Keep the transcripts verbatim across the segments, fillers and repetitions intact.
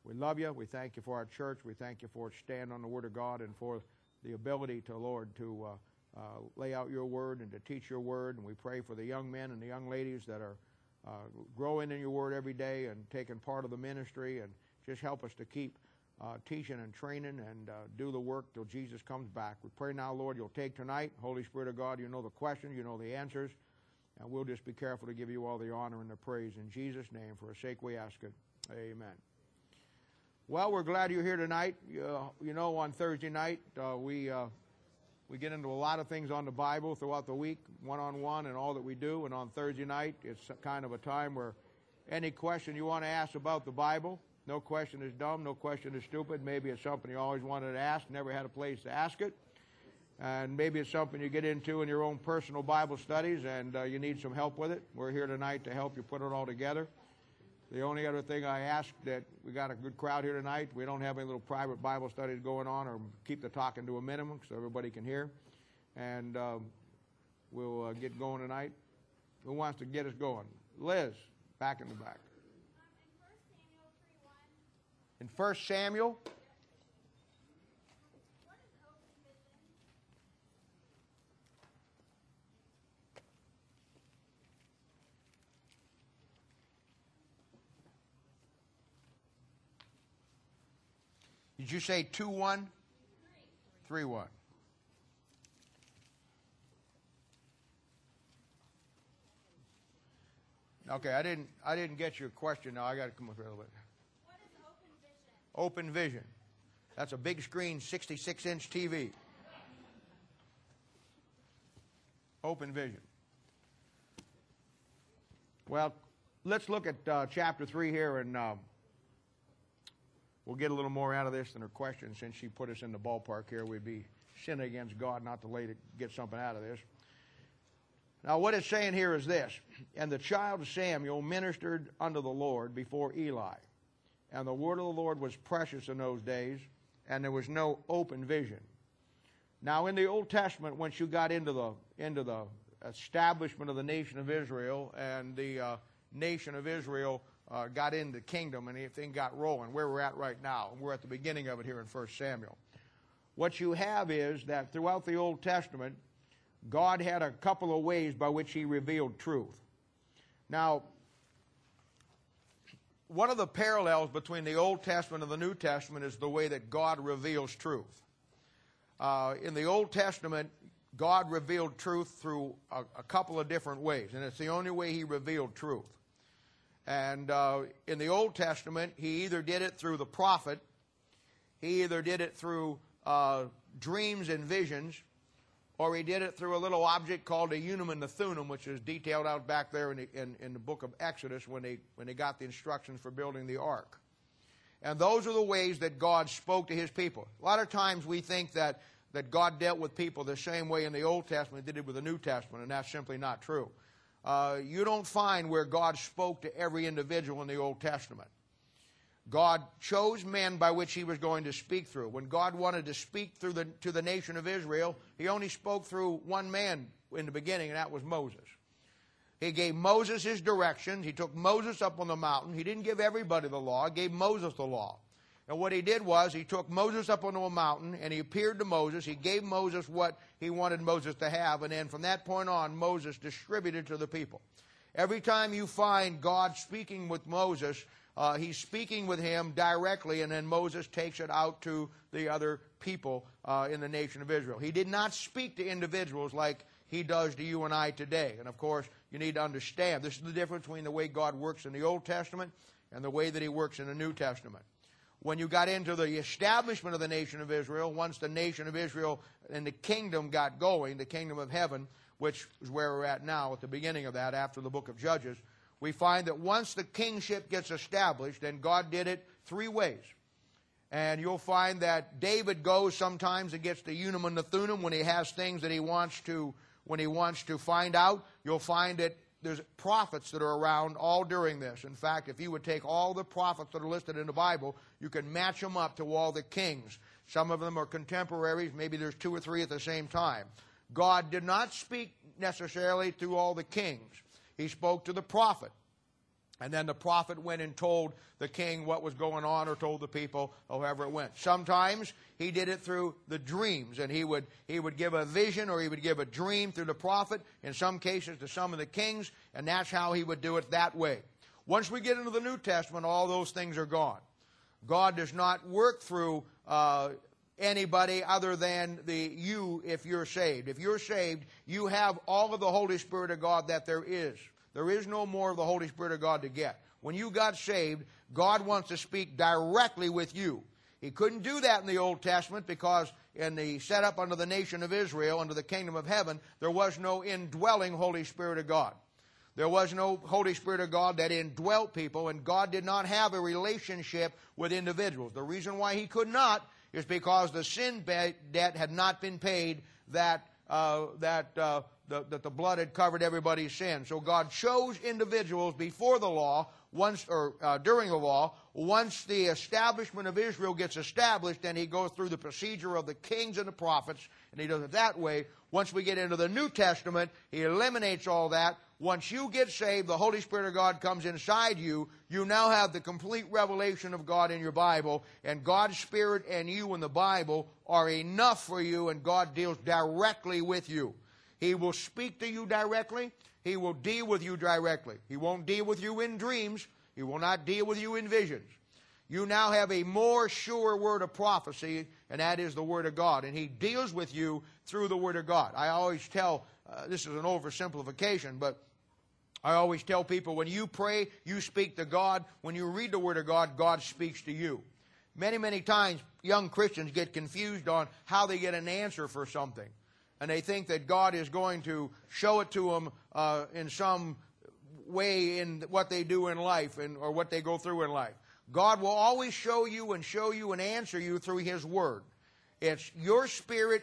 We love you. We thank you for our church. We thank you for its stand on the Word of God and for the ability to, Lord, to uh, uh, lay out your Word and to teach your Word. And we pray for the young men and the young ladies that are uh, growing in your Word every day and taking part of the ministry. And just help us to keep uh, teaching and training and uh, do the work till Jesus comes back. We pray now, Lord, you'll take tonight. Holy Spirit of God, you know the questions, you know the answers. And we'll just be careful to give you all the honor and the praise. In Jesus' name, for a sake we ask it. Amen. Well, we're glad you're here tonight. Uh, you know, on Thursday night, uh, we uh, we get into a lot of things on the Bible throughout the week, one-on-one and all that we do. And on Thursday night, it's kind of a time where any question you want to ask about the Bible, no question is dumb, no question is stupid. Maybe it's something you always wanted to ask, never had a place to ask it. And maybe it's something you get into in your own personal Bible studies and uh, you need some help with it. We're here tonight to help you put it all together. The only other thing I ask, that we got a good crowd here tonight. We don't have any little private Bible studies going on, or keep the talking to a minimum so everybody can hear. And um, we'll uh, get going tonight. Who wants to get us going? Liz, back in the back. In First Samuel? Did you say two one? three one. Okay, I didn't I didn't get your question. Now I got to come up here a little bit. What is Open Vision? Open Vision. That's a big screen, sixty-six inch T V. Open Vision. Well, let's look at uh, chapter three here, and uh, we'll get a little more out of this than her question. Since she put us in the ballpark here, we'd be sinning against God not to lay to get something out of this. Now, what it's saying here is this: and the child Samuel ministered unto the Lord before Eli, and the word of the Lord was precious in those days, and there was no open vision. Now, in the Old Testament, once you got into the into the establishment of the nation of Israel, and the uh, nation of Israel uh, got into the kingdom, and everything got rolling, where we're at right now, we're at the beginning of it here in First Samuel. What you have is that throughout the Old Testament, God had a couple of ways by which He revealed truth. Now, one of the parallels between the Old Testament and the New Testament is the way that God reveals truth. Uh, in the Old Testament, God revealed truth through a, a couple of different ways, and it's the only way He revealed truth. And uh, in the Old Testament, He either did it through the prophet, He either did it through uh, dreams and visions, or He did it through a little object called a Urim and Thummim, which is detailed out back there in the, in, in the book of Exodus when they, when they got the instructions for building the ark. And those are the ways that God spoke to His people. A lot of times we think that, that God dealt with people the same way in the Old Testament as He did with the New Testament, and that's simply not true. Uh, you don't find where God spoke to every individual in the Old Testament. God chose men by which He was going to speak through. When God wanted to speak through the, to the nation of Israel, He only spoke through one man in the beginning, and that was Moses. He gave Moses his directions. He took Moses up on the mountain. He didn't give everybody the law. He gave Moses the law. And what He did was He took Moses up onto a mountain, and He appeared to Moses. He gave Moses what He wanted Moses to have, and then from that point on, Moses distributed to the people. Every time you find God speaking with Moses, Uh, he's speaking with him directly, and then Moses takes it out to the other people uh, in the nation of Israel. He did not speak to individuals like He does to you and I today. And of course, you need to understand, this is the difference between the way God works in the Old Testament and the way that He works in the New Testament. When you got into the establishment of the nation of Israel, once the nation of Israel and the kingdom got going, the kingdom of heaven, which is where we're at now at the beginning of that after the book of Judges, we find that once the kingship gets established, and God did it three ways. And you'll find that David goes sometimes and gets the Urim and the Thummim when he has things that he wants to, when he wants to find out. You'll find that there's prophets that are around all during this. In fact, if you would take all the prophets that are listed in the Bible, you can match them up to all the kings. Some of them are contemporaries. Maybe there's two or three at the same time. God did not speak necessarily to all the kings. He spoke to the prophet. And then the prophet went and told the king what was going on, or told the people, however it went. Sometimes he did it through the dreams, and he would he would give a vision, or he would give a dream through the prophet, in some cases to some of the kings, and that's how he would do it that way. Once we get into the New Testament, all those things are gone. God does not work through uh, anybody other than the you if you're saved. If you're saved, you have all of the Holy Spirit of God that there is. There is no more of the Holy Spirit of God to get. When you got saved, God wants to speak directly with you. He couldn't do that in the Old Testament because in the setup under the nation of Israel, under the kingdom of heaven, there was no indwelling Holy Spirit of God. There was no Holy Spirit of God that indwelt people, and God did not have a relationship with individuals. The reason why he could not is because the sin debt had not been paid, that uh, that uh, the, that the blood had covered everybody's sin. So God chose individuals before the law, once or uh, during the law. Once the establishment of Israel gets established, then he goes through the procedure of the kings and the prophets, and he does it that way. Once we get into the New Testament, he eliminates all that. Once you get saved, the Holy Spirit of God comes inside you. You now have the complete revelation of God in your Bible, and God's Spirit and you in the Bible are enough for you, and God deals directly with you. He will speak to you directly. He will deal with you directly. He won't deal with you in dreams. He will not deal with you in visions. You now have a more sure word of prophecy, and that is the Word of God. And He deals with you through the Word of God. I always tell, uh, this is an oversimplification, but I always tell people, when you pray, you speak to God. When you read the Word of God, God speaks to you. Many, many times, young Christians get confused on how they get an answer for something. And they think that God is going to show it to them uh, in some way in what they do in life, and, or what they go through in life. God will always show you and show you and answer you through His Word. It's your spirit,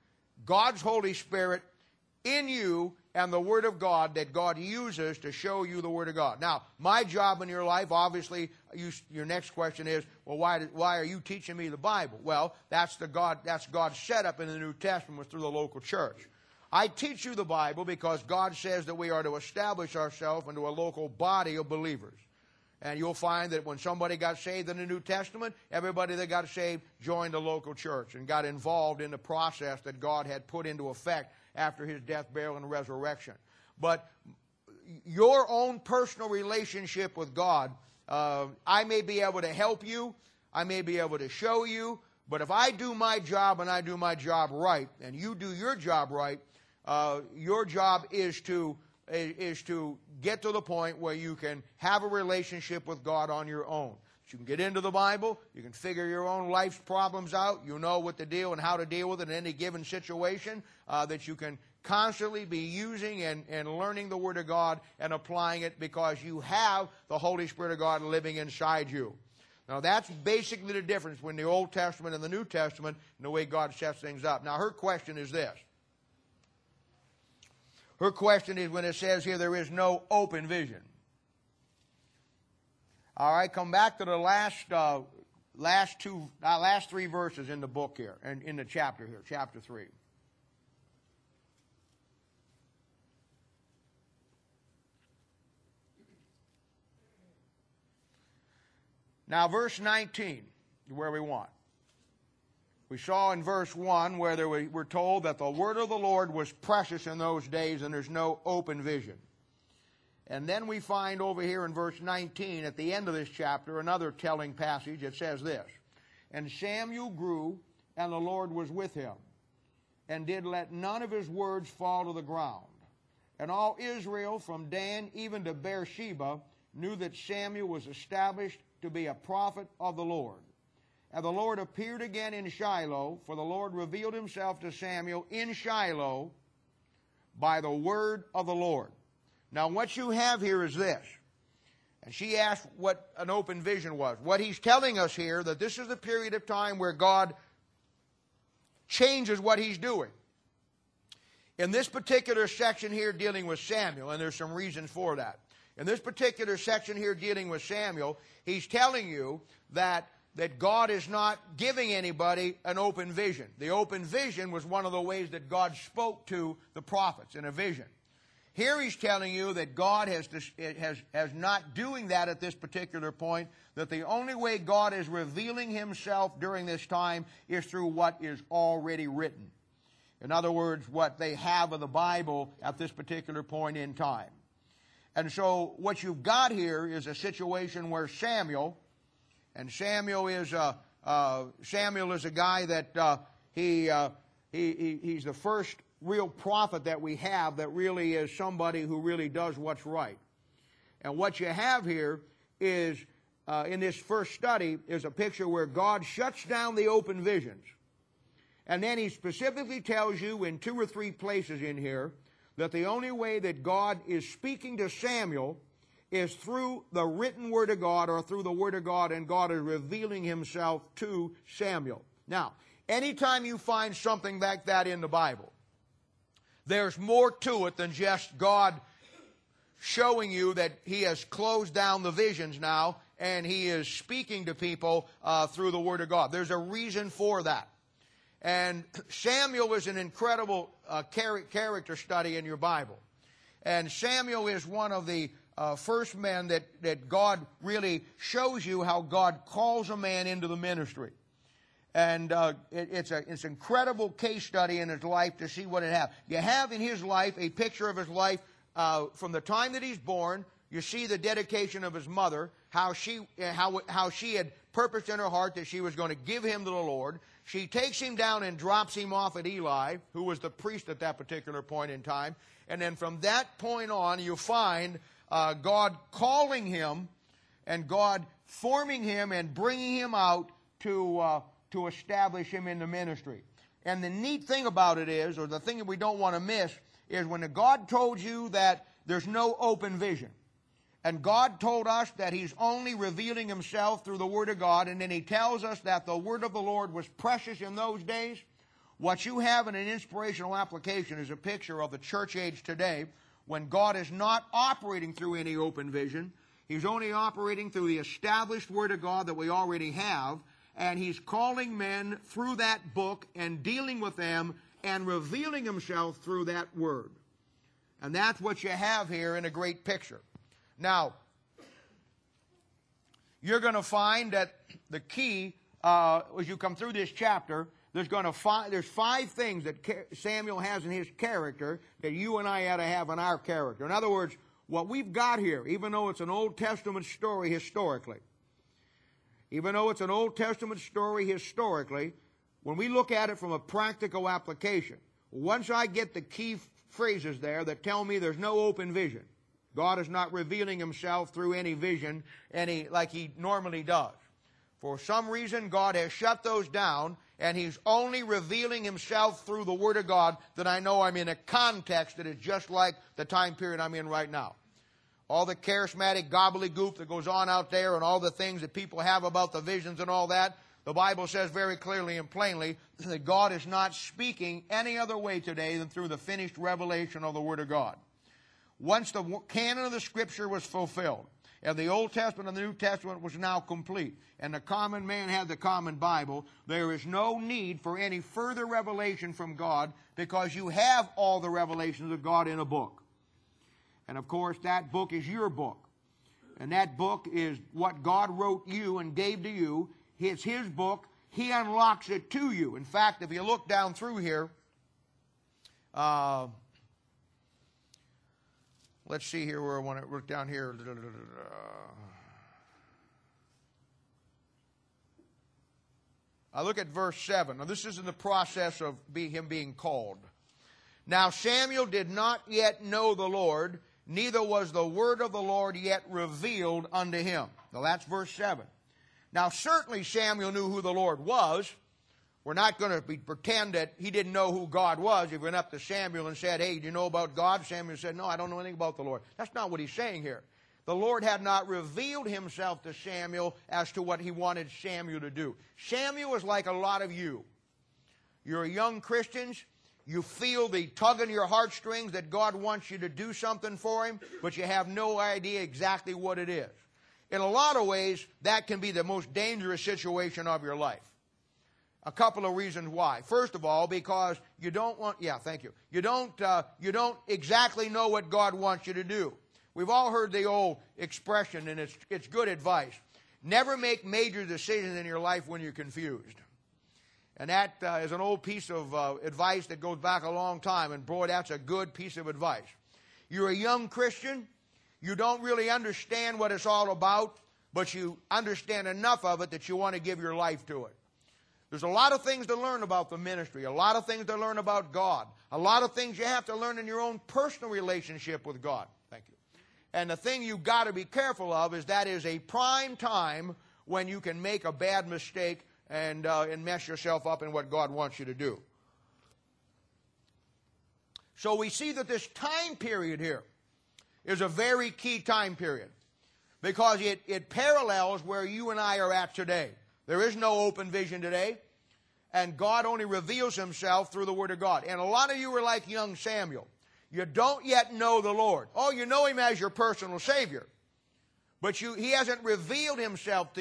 God's Holy Spirit, in you, and the Word of God that God uses to show you the Word of God. Now, my job in your life, obviously, you, your next question is, well, why, why are you teaching me the Bible? Well, that's the God, that's God's setup in the New Testament through the local church. I teach you the Bible because God says that we are to establish ourselves into a local body of believers. And you'll find that when somebody got saved in the New Testament, everybody that got saved joined the local church and got involved in the process that God had put into effect after His death, burial, and resurrection. But your own personal relationship with God, uh, I may be able to help you, I may be able to show you, but if I do my job and I do my job right, and you do your job right, uh, your job is to is to get to the point where you can have a relationship with God on your own. You can get into the Bible, you can figure your own life's problems out, you know what to deal and how to deal with it in any given situation, uh, that you can constantly be using and, and learning the Word of God and applying it because you have the Holy Spirit of God living inside you. Now that's basically the difference between the Old Testament and the New Testament and the way God sets things up. Now her question is this. Her question is when it says here there is no open vision. All right, come back to the last uh, last two, uh, last three verses in the book here, and in the chapter here, chapter three. Now, verse nineteen is where we want. We saw in verse one where there we were told that the word of the Lord was precious in those days, and there's no open vision. And then we find over here in verse nineteen, at the end of this chapter, another telling passage. It says this, "And Samuel grew, and the Lord was with him, and did let none of his words fall to the ground. And all Israel, from Dan even to Beersheba, knew that Samuel was established to be a prophet of the Lord. And the Lord appeared again in Shiloh, for the Lord revealed Himself to Samuel in Shiloh by the word of the Lord." Now what you have here is this. And she asked what an open vision was. What he's telling us here, that this is the period of time where God changes what He's doing. In this particular section here dealing with Samuel, and there's some reasons for that. In this particular section here dealing with Samuel, He's telling you that that God is not giving anybody an open vision. The open vision was one of the ways that God spoke to the prophets in a vision. Here he's telling you that God has, has, has not doing that at this particular point, that the only way God is revealing himself during this time is through what is already written. In other words, what they have of the Bible at this particular point in time. And so what you've got here is a situation where Samuel, and Samuel is a, uh, Samuel is a guy that uh, he, uh, he, he he's the first real prophet that we have that really is somebody who really does what's right. And what you have here is, uh, in this first study, is a picture where God shuts down the open visions. And then he specifically tells you in two or three places in here that the only way that God is speaking to Samuel is through the written Word of God or through the Word of God, and God is revealing himself to Samuel. Now, anytime you find something like that in the Bible, there's more to it than just God showing you that he has closed down the visions now and he is speaking to people uh, through the Word of God. There's a reason for that. And Samuel is an incredible uh, char- character study in your Bible. And Samuel is one of the uh, first men that, that God really shows you how God calls a man into the ministry. And uh, it, it's, a, it's an incredible case study in his life to see what it has. You have in his life a picture of his life uh, from the time that he's born. You see the dedication of his mother, how she, how, how she had purposed in her heart that she was going to give him to the Lord. She takes him down and drops him off at Eli, who was the priest at that particular point in time. And then from that point on, you find uh, God calling him and God forming him and bringing him out to, uh, to establish him in the ministry. And the neat thing about it is, or the thing that we don't want to miss, is when God told you that there's no open vision. And God told us that he's only revealing himself through the Word of God, and then he tells us that the Word of the Lord was precious in those days. What you have in an inspirational application is a picture of the church age today, when God is not operating through any open vision. He's only operating through the established Word of God that we already have, and he's calling men through that book and dealing with them and revealing himself through that Word. And that's what you have here in a great picture. Now, you're going to find that the key, uh, as you come through this chapter, there's going to find there's five things that Samuel has in his character that you and I ought to have in our character. In other words, what we've got here, even though it's an Old Testament story historically, even though it's an Old Testament story historically, when we look at it from a practical application, once I get the key phrases there that tell me there's no open vision, God is not revealing himself through any vision any like he normally does. For some reason, God has shut those down, and he's only revealing himself through the Word of God, that I know I'm in a context that is just like the time period I'm in right now. All the charismatic gobbledygook that goes on out there and all the things that people have about the visions and all that, the Bible says very clearly and plainly that God is not speaking any other way today than through the finished revelation of the Word of God. Once the canon of the Scripture was fulfilled, and the Old Testament and the New Testament was now complete, and the common man had the common Bible, there is no need for any further revelation from God, because you have all the revelations of God in a book. And of course, that book is your book. And that book is what God wrote you and gave to you. It's his book. He unlocks it to you. In fact, if you look down through here, uh, let's see here where I want to look down here. I look at verse seven. Now, this is in the process of be, him being called. Now, Samuel did not yet know the Lord, neither was the word of the Lord yet revealed unto him. Now, that's verse seven. Now, certainly Samuel knew who the Lord was. We're not going to be, pretend that he didn't know who God was. If he went up to Samuel and said, hey, do you know about God? Samuel said, no, I don't know anything about the Lord. That's not what he's saying here. The Lord had not revealed himself to Samuel as to what he wanted Samuel to do. Samuel is like a lot of you. You're young Christians. You feel the tug in your heartstrings that God wants you to do something for him, but you have no idea exactly what it is. In a lot of ways, that can be the most dangerous situation of your life. A couple of reasons why. First of all, because you don't want, yeah, thank you. You don't, uh, you don't exactly know what God wants you to do. We've all heard the old expression, and it's, it's good advice. Never make major decisions in your life when you're confused. And that uh, is an old piece of uh, advice that goes back a long time, and boy, that's a good piece of advice. You're a young Christian. You don't really understand what it's all about, but you understand enough of it that you want to give your life to it. There's a lot of things to learn about the ministry, a lot of things to learn about God, a lot of things you have to learn in your own personal relationship with God. Thank you. And the thing you've got to be careful of is that is a prime time when you can make a bad mistake and, uh, and mess yourself up in what God wants you to do. So we see that this time period here is a very key time period because it, it parallels where you and I are at today. There is no open vision today, and God only reveals himself through the Word of God. And a lot of you are like young Samuel. You don't yet know the Lord. Oh, you know him as your personal Savior, but you, he hasn't revealed himself to